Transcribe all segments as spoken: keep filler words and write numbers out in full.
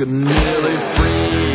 could nearly freeze.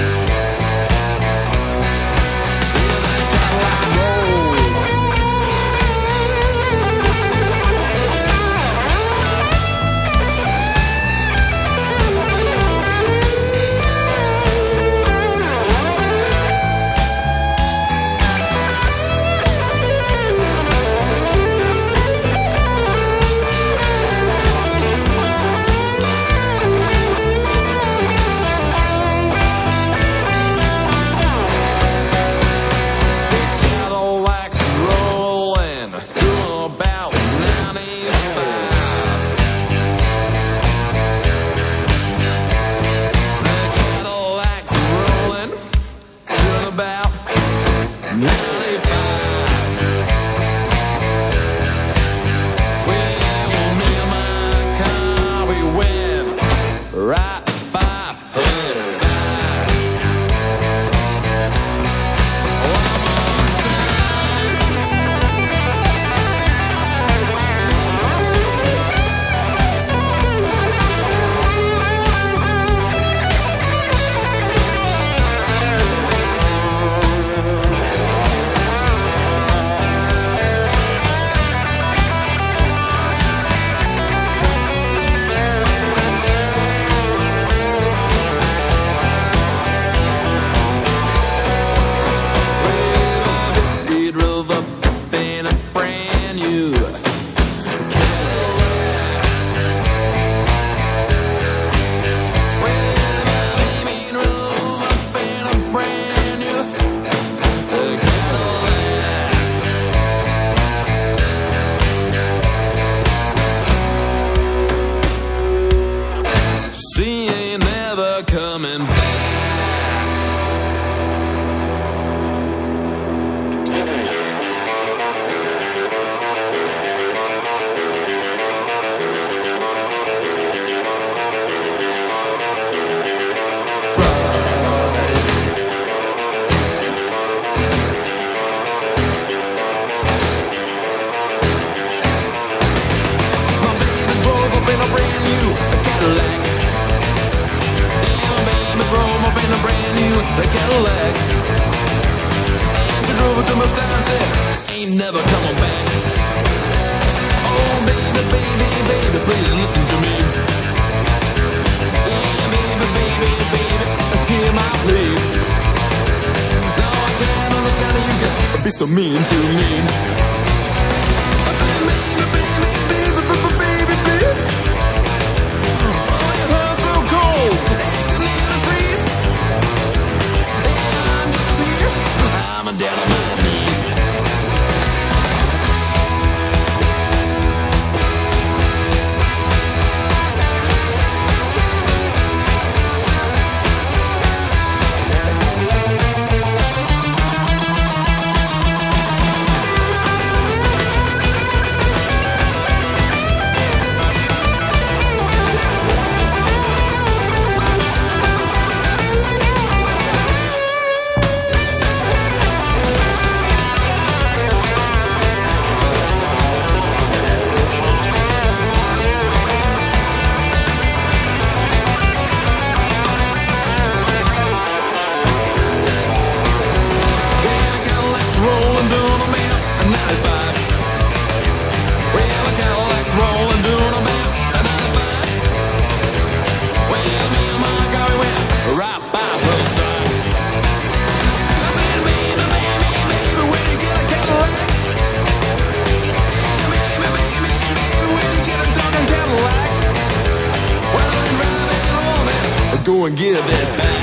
Go and give it back.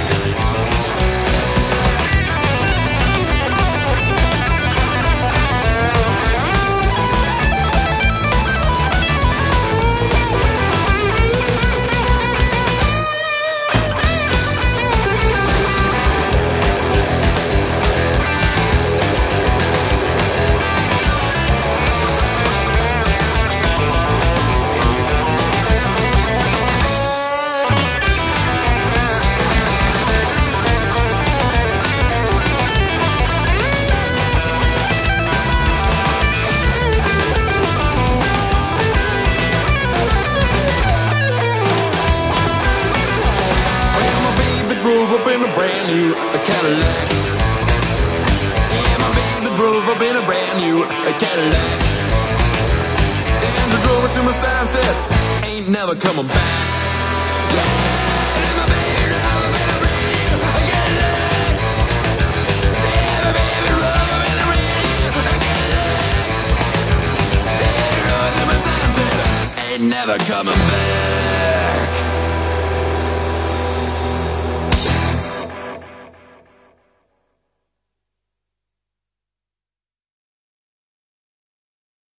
drove up in a brand new Cadillac. Yeah, my baby drove up in a brand new Cadillac. And she drove it to my side and said, ain't never coming back. Yeah, and my baby drove up in a brand new Cadillac. Yeah, my baby drove up in a brand new Cadillac. And she drove it to my side and said, ain't never coming back.